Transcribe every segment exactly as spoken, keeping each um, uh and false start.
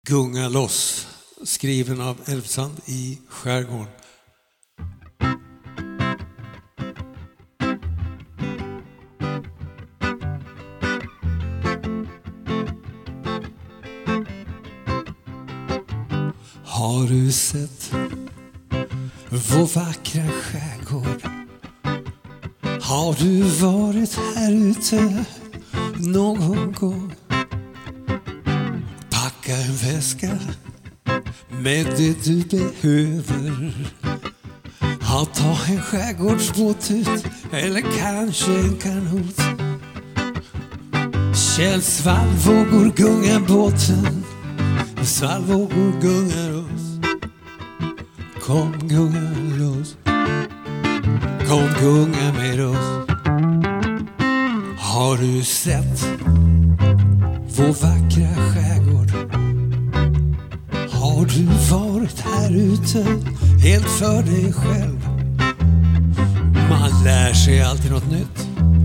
Gunga loss, skriven av Älvsand i skärgården. Har du sett vår vackra skärgård? Har du varit här ute någon gång? Packa en väska med det du behöver. Ha, ta en skärgårdsbåt ut eller kanske en kanot. Känn svallvågor gunga båten, svallvågor gungar oss. Kom gunga loss, kom gunga med oss. Har du sett vår vackra skärgård? Har du varit här ute helt för dig själv? Man lär sig alltid något nytt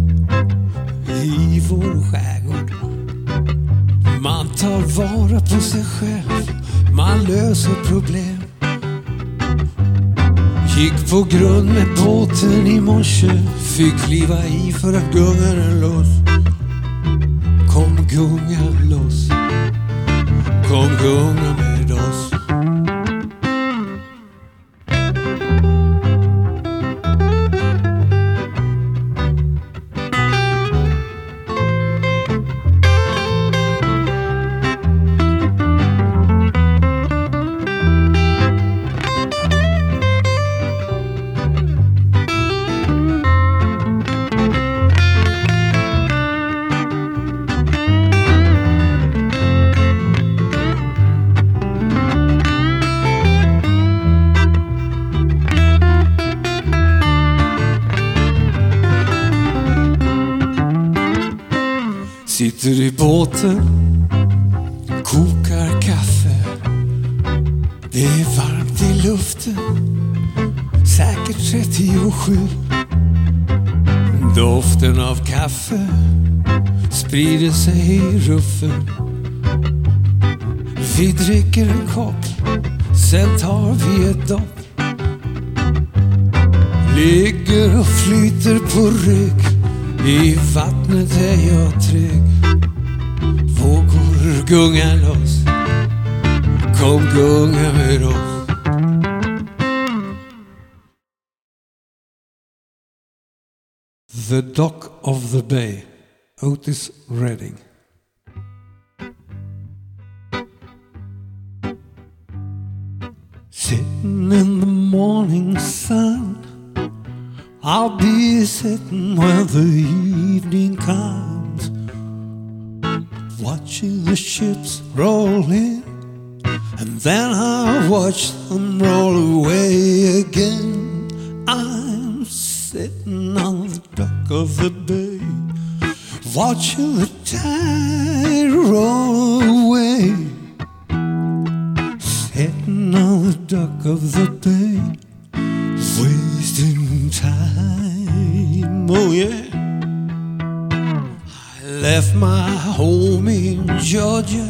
i vår skärgård. Man tar vara på sig själv, man löser problem. Gick på grund med båten i morse, fick kliva i för att gunga den loss. Kom gunga loss, kom gunga med oss. Sitter i båten, kokar kaffe. Det är varmt i luften, säkert trettiosju. Doften av kaffe sprider sig i ruffen. Vi dricker en kopp, sen tar vi ett dopp. Ligger och flyter på rygg, i vattnet är jag trygg. Vågor gunga loss, kom gunga med oss. The Dock of the Bay, Otis Redding. Sitting in the morning sun, I'll be sitting when the evening comes, watching the ships roll in, and then I'll watch them roll away again. I'm sitting on the dock of the bay, watching the tide roll away. Sitting on the dock of the bay, wasting time, oh yeah. I left my home in Georgia,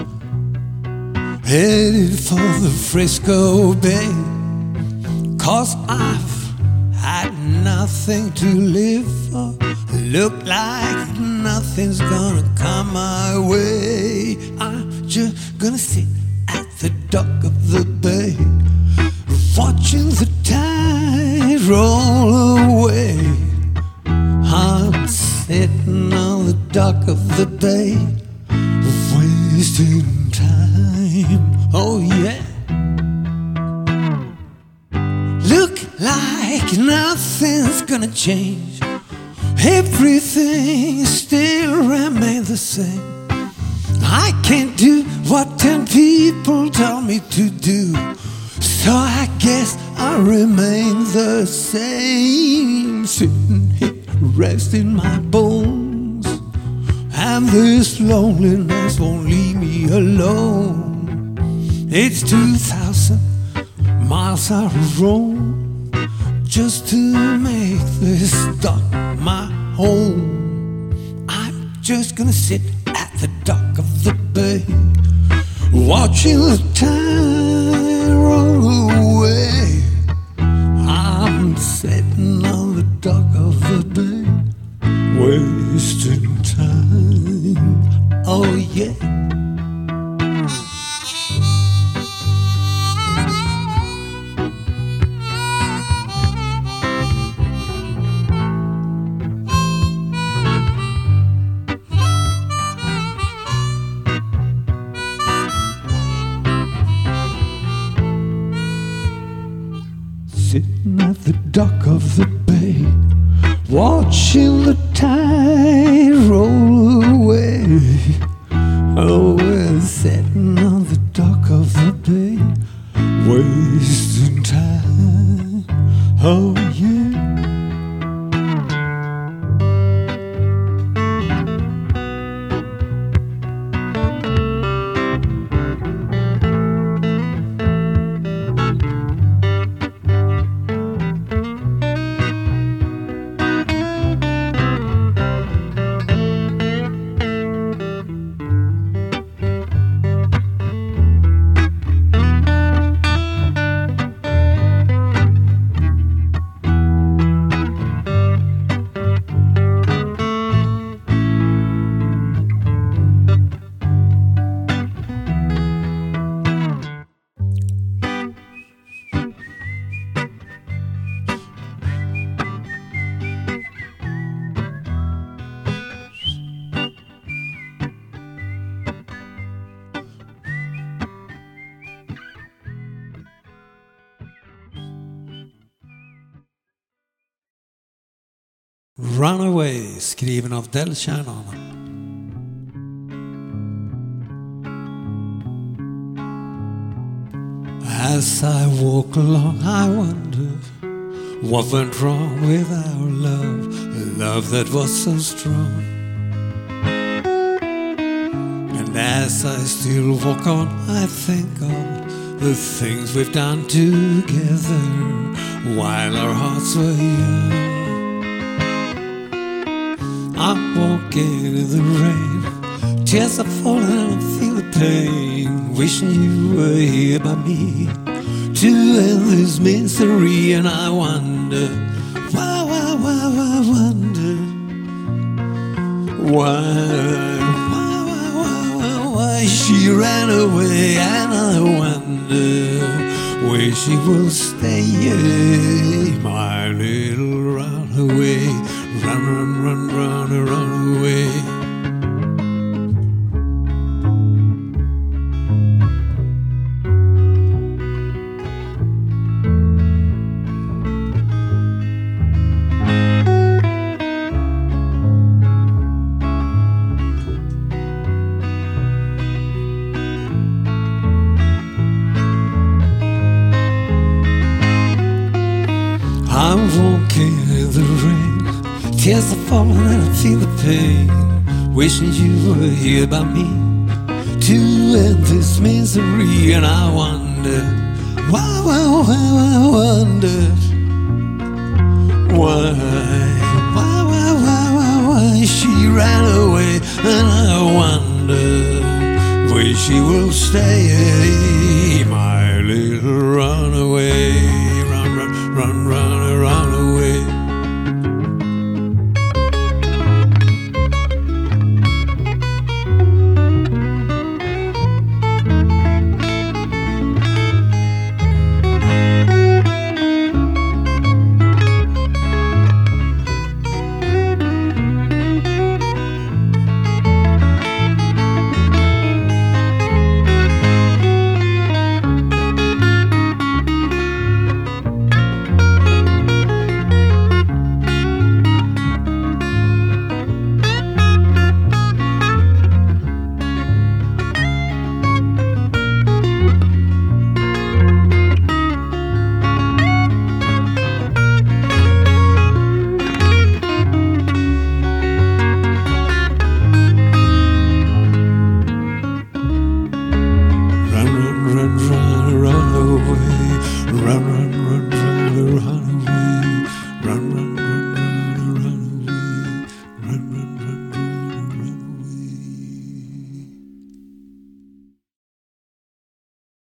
headed for the Frisco Bay, 'cause I've had nothing to live for. Look like nothing's gonna come my way. I'm just gonna sit at the dock of the bay, watching the tide roll away. I'm sitting on the dock of the bay, wasting time, oh yeah. Look like nothing's gonna change, everything still remains the same. I can't do what ten people tell me to do, so I guess I remain the same. Sitting here resting my bones, and this loneliness won't leave me alone. It's two thousand miles I roam just to make this dock my home. I'm just gonna sit at the dock of the bay, watching the tide roll away. I'm sitting on the dock of the bay, wasting time. Oh yeah. Sitting at the dock of the bay, watching the tide roll away. Oh, we're sitting on the dock of the bay, wasting time. Oh yeah. Runaway, skriven av Del Shannon. As I walk along, I wonder what went wrong with our love, a love that was so strong. And as I still walk on, I think of the things we've done together while our hearts were young. I'm walking in the rain, tears are falling and I feel the pain, wishing you were here by me to end this misery. And I wonder, why, why, why, why, wonder why, why, why, why, why, why she ran away. And I wonder where she will stay, my little runaway. Run, run, run, run, run away. I'm walking in the rain, tears are falling and I feel the pain, wishing you were here by me to end this misery. And I wonder, why, why, why, why, wonder why, why, why, why, why, why she ran away. And I wonder where she will stay, my little runaway. Run, run, run, run, run away.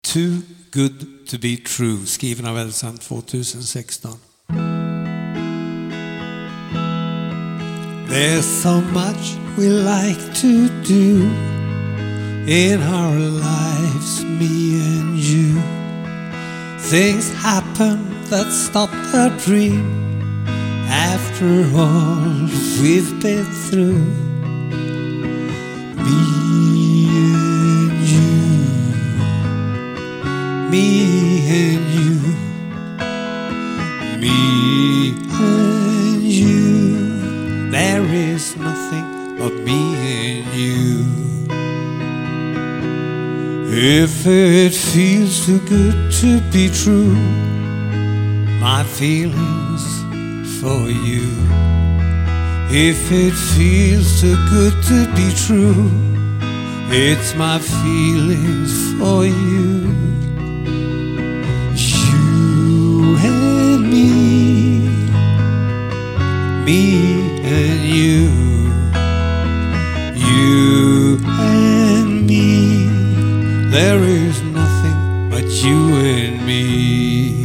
Too Good To Be True, skriven av Elsan tjugohundrasexton. There's so much we like to do in our lives, me and you. Things happen that stop the dream after all we've been through. Me and you, me and you, me and you. There is nothing but me and you. If it feels too good to be true, my feelings for you. If it feels too good to be true, it's my feelings for you. You and me, me and you, you and me. There is nothing but you and me.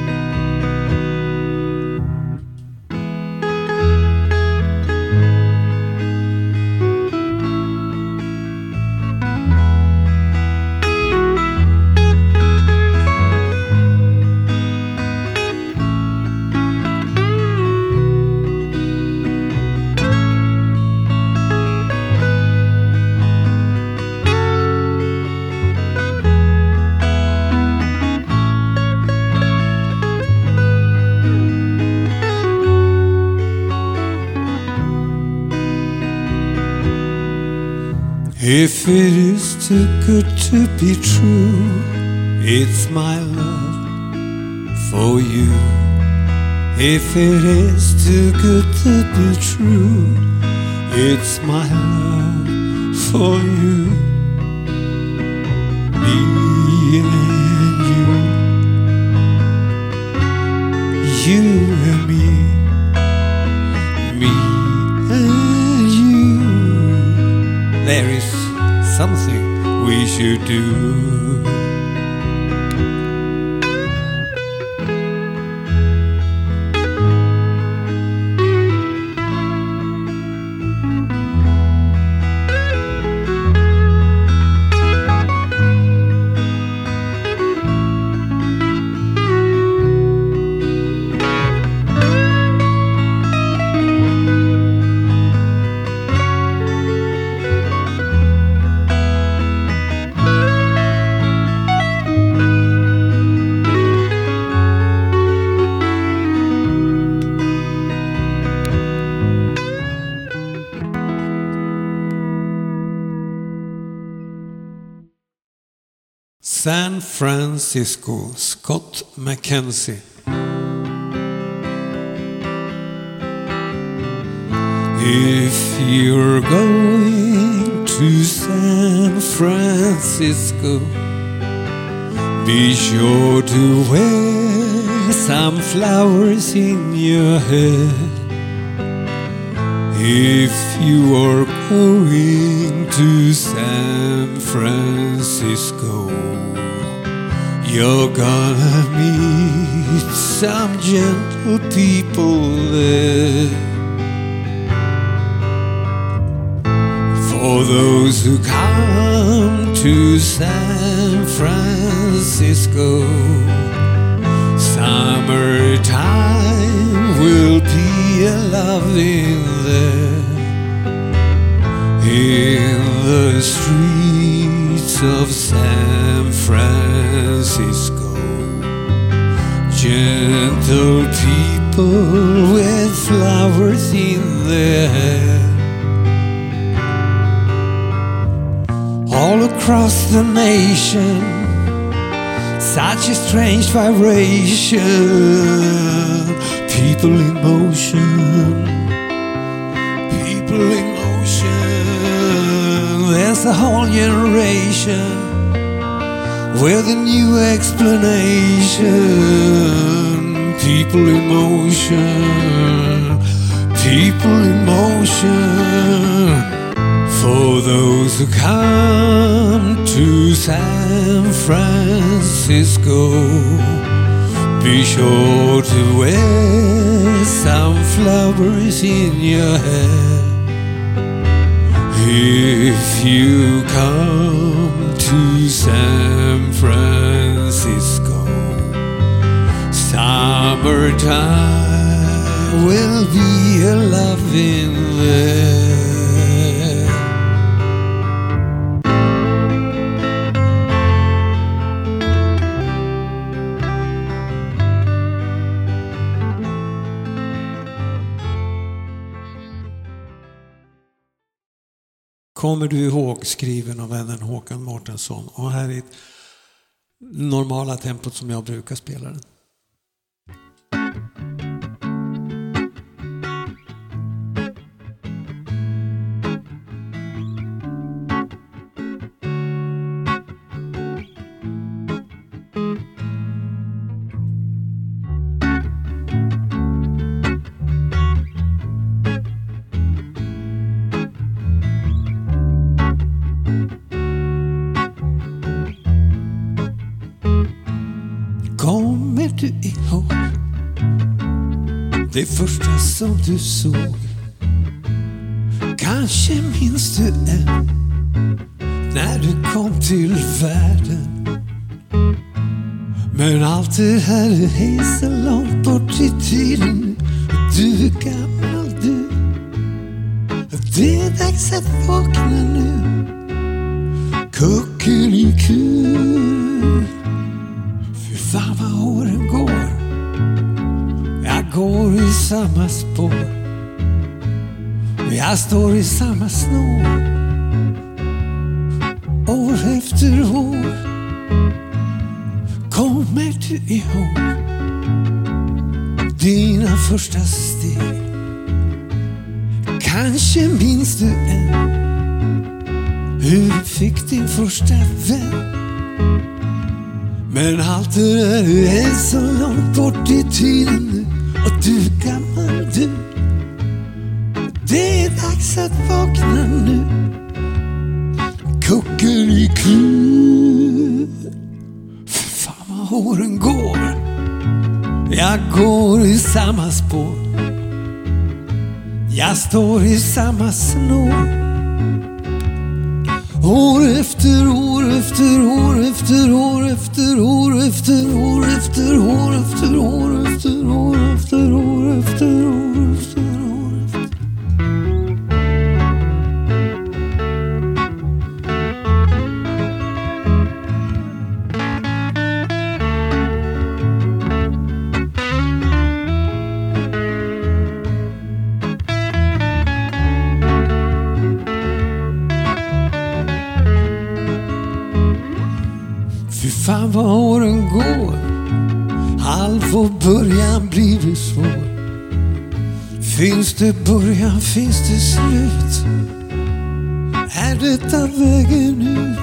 If it is too good to be true, it's my love for you. If it is too good to be true, it's my love for you. Me and you, you and me, me and you. There is something we should do. San Francisco, Scott McKenzie. If you're going to San Francisco, be sure to wear some flowers in your head. If you are going to San Francisco, you're gonna meet some gentle people there. For those who come to San Francisco, summertime will be alive in there. In the streets of San Francisco, gentle people with flowers in their hair. All across the nation, such a strange vibration. People in motion, people in motion. There's a whole generation with a new explanation. People in motion, people in motion. For those who come to San Francisco, be sure to wear some flowers in your hair. If you come to San Francisco, summertime will be a loving there. Kommer du ihåg, skriven av vännen Håkan Mårtensson. Och här är ett normala tempot som jag brukar spela den. Kommer du ihåg det första som du såg? Kanske minns du än när du kom till världen. Men allt det här är så långt bort i tiden. Du är gammal du. Det är dags att vakna nu. Kuckeliku. Fan vad åren går. Jag går i samma spår. Jag står i samma snår. År efter år. Kommer du ihåg dina första steg? Kanske minns du än hur du fick din första vän. Men allt det där är så långt bort i tiden nu. Och du är gammal du. Det är dags att vakna nu. Kuckeliku. För fan vad åren går. Jag går i samma spår. Jag står i samma snår. År efter år efter år efter år efter år efter år efter år efter år efter år efter år efter år efter år. Fan vad åren går. Halv och början blir svår. Finns det början, finns det slut? Är detta vägen ut?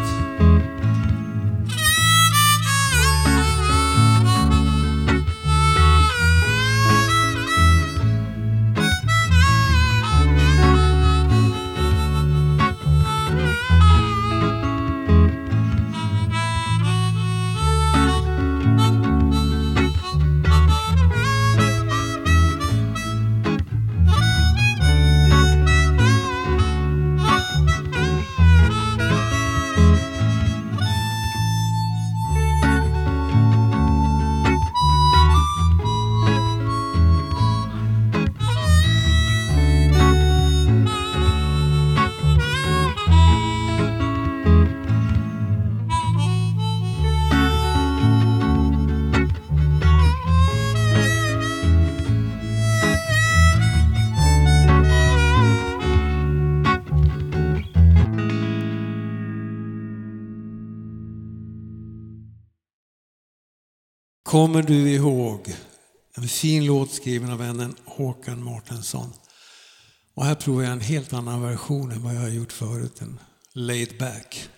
Kommer du ihåg en fin låt skriven av vännen Håkan Mårtensson. Och här provar jag en helt annan version än vad jag har gjort förut. En laid back.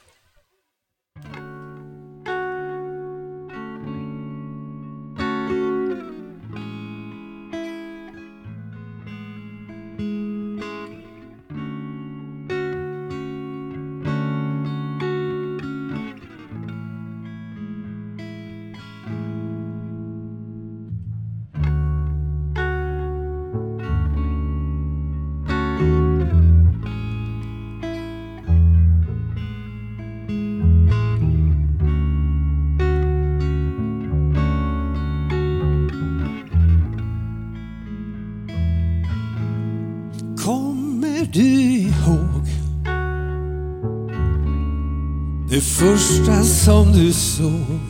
det första som du såg.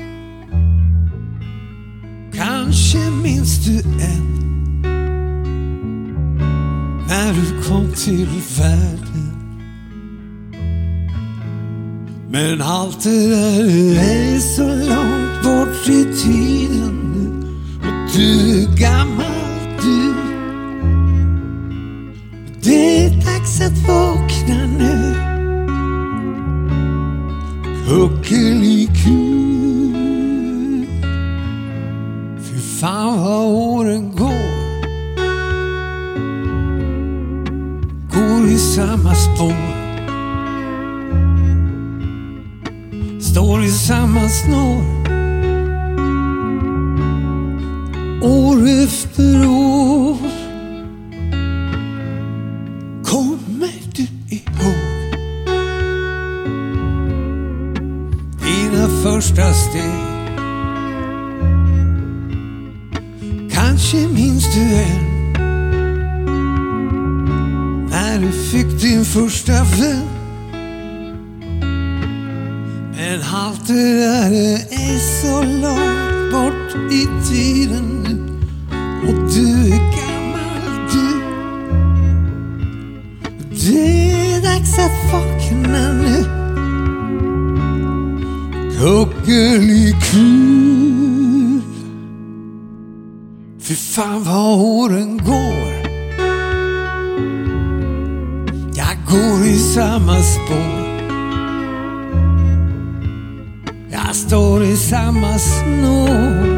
Kanske minns du än när du kom till världen. Men allt det där är så långt bort i tiden nu. Och du är gammal du. Det är dags att vakna nu. Kuckeliku. Fy fan vad åren går. Går i samma spår. Står i samma snår. År efter år. Kommer du ihåg dina första steg? Kanske minns du än när du fick din första vän. Men allt det där är så långt bort i tiden nu. Och du är gammal du. Det är dags att vakna nu. Kuckeliku. Fy fan vad åren går. Jag går i samma spår. Jag står i samma snår.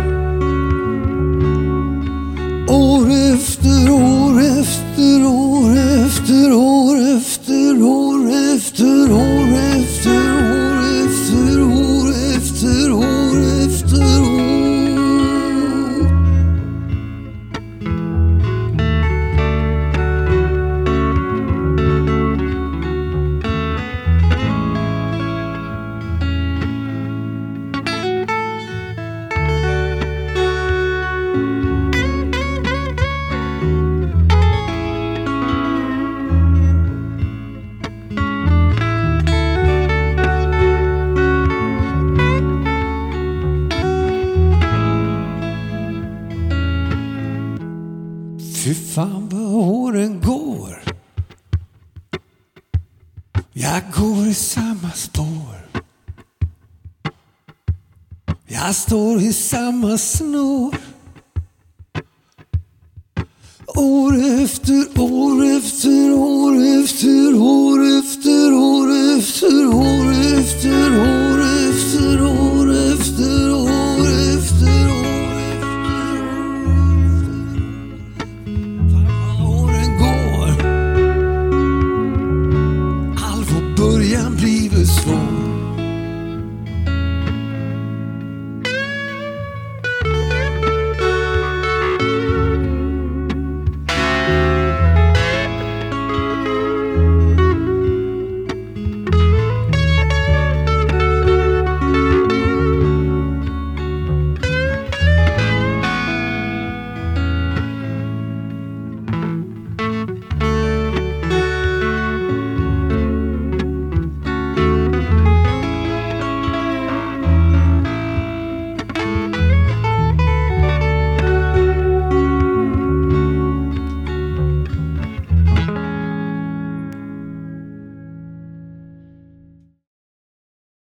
År efter år efter år efter år efter år efter år efter år efter år efter år efter år. Fy fan vad åren går. Jag går i samma spår. Jag står i samma snår. År efter år efter år efter år efter år efter år efter år